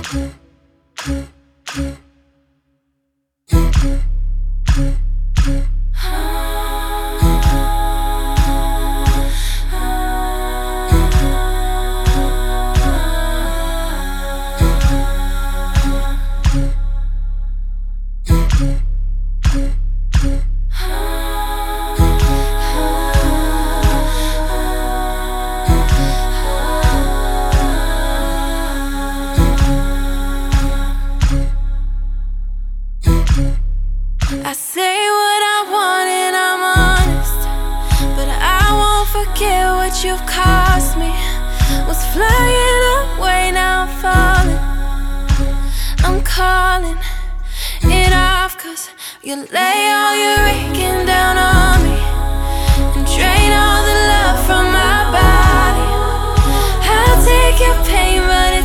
I say what I want and I'm honest, but I won't forget what you've cost me. Was flying away, now I'm falling. I'm calling it off, 'cause you lay all your aching down on me and drain all the love from my body. I'll take your pain, but